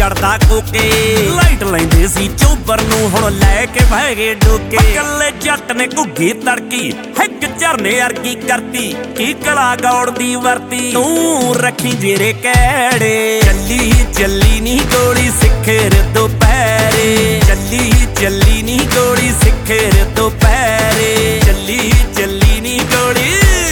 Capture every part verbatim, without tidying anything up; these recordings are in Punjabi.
ਚੜਦਾ ਕੋਕੇ ਲਾਈਟ ਲੈਂਦੇ ਸੀ ਚੋਬਰ ਨੂੰ ਹੁਣ ਲੈ ਕੇ ਬਹਿ ਗਏ ਡੋਕੇ ਕੱਲੇ ਜੱਟ ਨੇ ਘੁੱਗੀ ਤੜਕੀ ਇੱਕ ਝਰਨੇ ਅਰਗੀ ਕਰਤੀ ਕੀ ਕਲਾ ਗੌੜ ਦੀ ਵਰਤੀ ਤੂੰ ਰੱਖੀ ਜੇਰੇ ਕਹਿੜੇ ਚੱਲੀ ਚੱਲੀ ਨੀ ਗੋਲੀ ਸਿੱਖਰ ਦੁਪਹਿਰੇ ਚੱਲੀ ਚੱਲੀ ਨੀ ਗੋਲੀ ਸਿੱਖਰ ਦੁਪਹਿਰੇ ਚੱਲੀ ਚੱਲੀ ਨੀ ਗੋਲੀ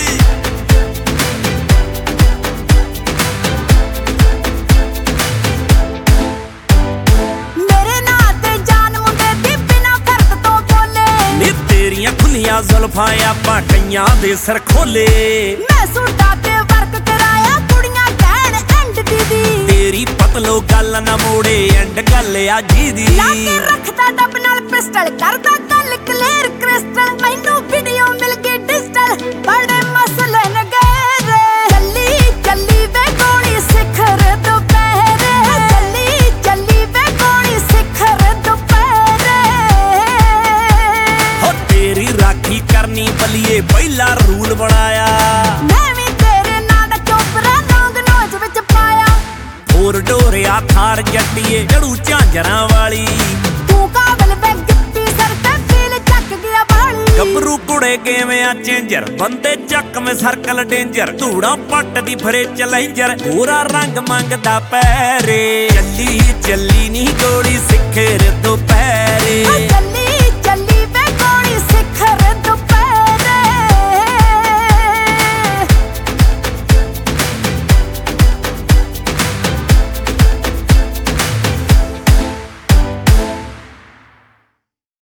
ਖੁੱਲੀਆਂ ਜ਼ੁਲਫਾਂ ਆਪਾਂ ਕਈਆਂ ਦੇ ਸਿਰ ਖੋਲੇ ਮੈਂ ਸੂਟਾਂ ਤੇ ਵਰਕ ਕਰਾਇਆ ਕੁੜੀਆਂ ਕਹਿਣ ਐਂਡ ਦੀਦੀ ਤੇਰੀ ਪਤਲੋ ਗੱਲ ਨਾ ਮੋੜੇ ਐਂਡ ਗੱਲ ਆ ਜੀ ਦੀ ਲਾ ਕੇ ਰੱਖਦਾ ਡੱਬ ਨਾਲ ਪਿਸਟਲ ਕਰਦਾ ਗੱਲ ਕਲੀਅਰ ਕ੍ਰਿਸਟਲ ਮੈਨੂੰ ਵੀਡੀਓ ਮਿਲ ਗਈ ਡਿਜੀਟਲ ਬੜੇ ਮਸਲੇ ਨਗੇਰੇ ਚੱਲੀ ਚੱਲੀ ਵੇ ਗੋਲੀ ਸਿਖਰ ਦੁਪਹਿਰੇ ਚੱਲੀ ਚੱਲੀ ਵੇ ਗੋਲੀ ਸਿਖਰ ਦੁਪਹਿਰੇ ਹੋ ਤੇਰੀ ਰਾਖੀ ਕਰਨੀ ਬਲੀਏ ਪਹਿਲਾ ਰੂਲ ਬਣਾਇਆ ਮੈਂ ਵੀ ਤੇਰੇ ਨਾਂ ਦਾ ਚੋਪਰਾ ਨੌਂਦ ਨੋਚ ਵਿੱਚ ਪਾਇਆ ਹੋਰ ਡੋਰਿਆ ਥਾਰ ਜੱਟੀਏ ਜੜੂ ਝਾਂਜਰਾਂ ਵਾਲੀ ਤੂੰ ਕਾਬਲ ਵੇ ਗਿੱਪੀ ਸਰ ਤੇ ਫੀਲ ਚੱਕ ਗਿਆ ਬਾਲੀ ਗੱਭਰੂ ਕੁੜੇ ਕਿਵੇਂ ਆ ਚੇਂਜਰ ਬੰਦੇ ਚੱਕ ਮੇ ਸਰਕਲ ਡੇਂਜਰ ਧੂੜਾ ਪੱਟ ਦੀ ਫਰੇ ਚਲੈਂਜਰ ਪੂਰਾ ਰੰਗ ਮੰਗਦਾ ਪੈਰੇ ਚੱਲੀ ਚੱਲੀ ਨੀ ਗੋਲੀ ਸਿੱਖਰ ਦੁਪਹਿਰੇ